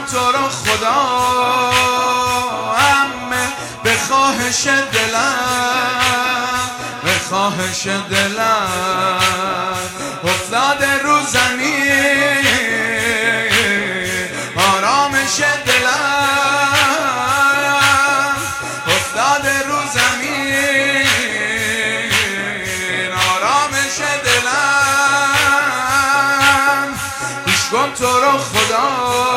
تو رو خدا عمه، به خواهش دلم، به خواهش دلم افتاده رو زمین، آرامش دلم افتاده رو زمین، آرامش دلم. گوش کن تو رو خدا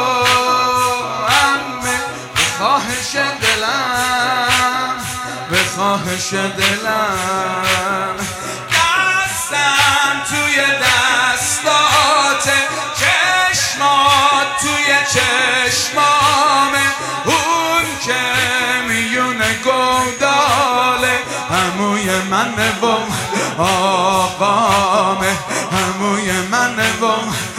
عمه، به خواهش دلم، به خواهش دلم. دستم توی دستات، چشمات توی چشمامه، اون که میونه گوداله عموی منه و آقامه، عموی منه و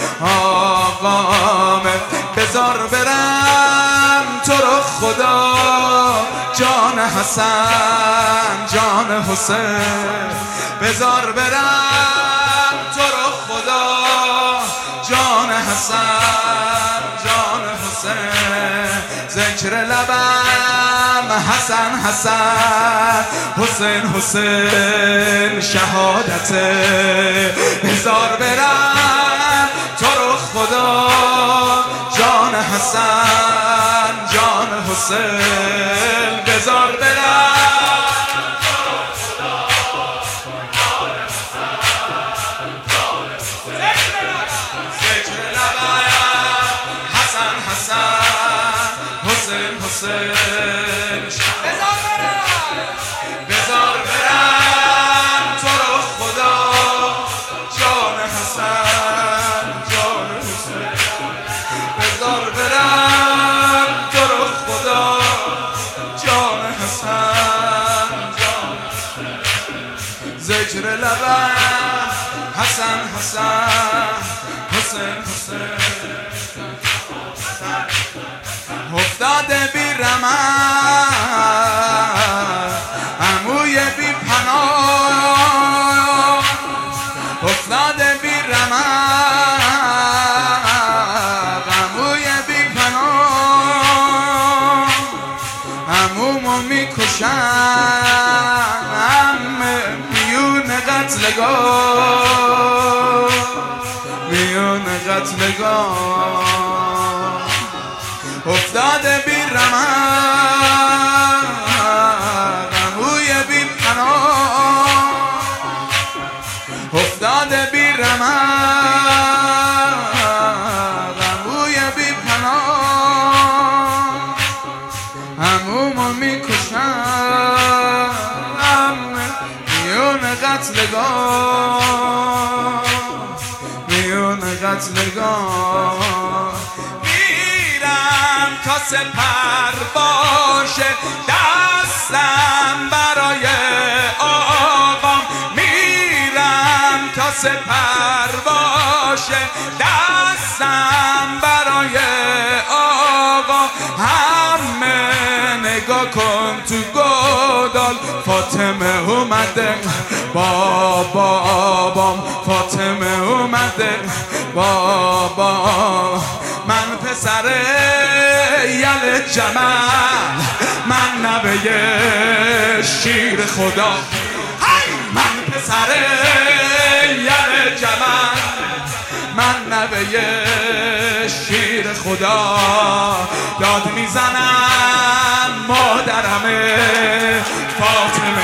آقامه. بذار برم تو رو خدا جان حسن جان حسین، بذار برم تو رو خدا جان حسن جان حسین. ذکر لبم حسن حسن، حسین حسین شهادته. بذار برم تو رو خدا جان حسن جان حسین، بذار برم تو رو خدا جان حسن جان حسین. ذکر لبم حسن حسن، حسین حسین. بذار برم تو رو خدا جان حسن جان حسین، بذار برم تو رو خدا جان حسن جان حسین. ذکر لبم حسن حسن، حسین حسین. افتاده بی رمق عموی بی پناه، افتاده بی رمق عموی بی پناه. عمومو میکشن میون قتلگاه، میون قتلگاه. افتاده بی رمق عموی بی پناه، افتاده بی رمق عموی بی پناه. عمومو میکشن میون قتلگاه، میون قتلگاه. تا سپر باشه دستم برای آقام، میرم تا سپر باشه دستم برای آقا. همه نگاه کن تو گودال، فاطمه اومده بابام، فاطمه اومده بابام. من پسر یل جمل، من نوه شیر خدا. من پسر یل جمل، من نوه شیر خدا. داد میزنم مادرمه فاطمه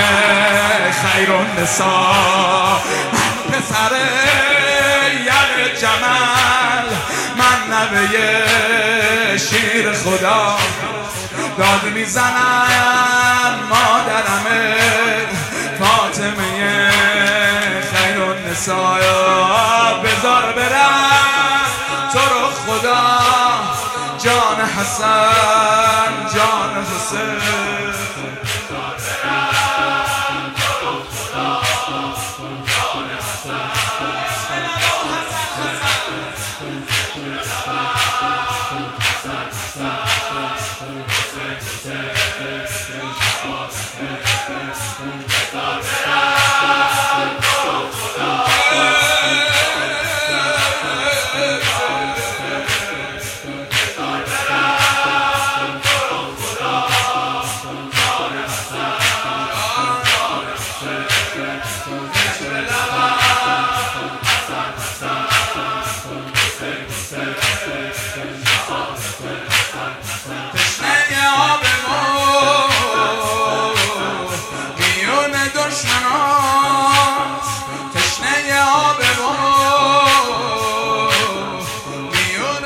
خیرالنساء. من پسر یل جمل، من نوه شیر خدا. داد میزنم مادرمه فاطمه خیرالنساء. بذار برم تو رو خدا جان حسن جان حسین. تشنه آب ما میون دشمناست، تشنه آب ما میون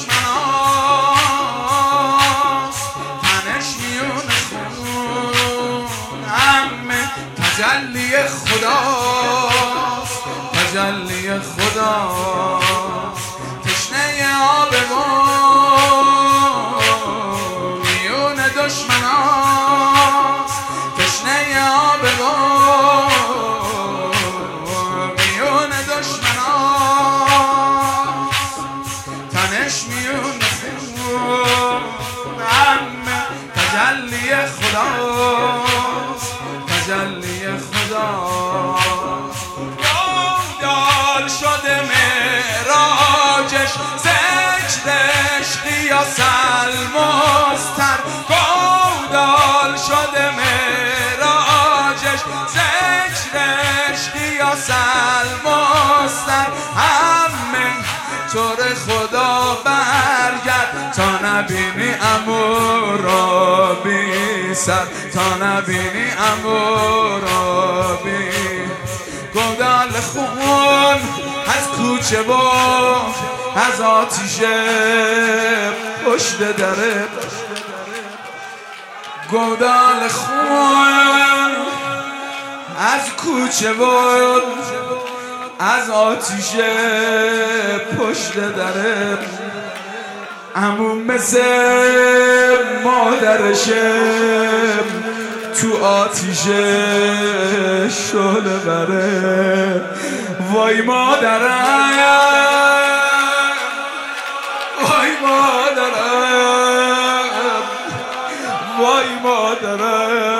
دشمناست، تنش میون خون همه تجلی خداست، تجلی خداست. تشنه آب ما میون دشمناست، تشنه آب ما میون دشمناست، تنش میون خون همه تجلی خداست، تجلی خداست. دال شده معراجش ذکرش قیاس المستر، گودال شده معراجش ذکرش قیاس المستر. همه طور خدا برگرد تا نبینی امور را بی سر، تا نبینی امور را بی. گودال خون از کوچه و از آتیش پشت دره، گودال خون از کوچه و از آتیش پشت دره. عموم مثل مادرشه تو آتیش شعله بره. وای مادرم، وای مادرم، وای مادرم.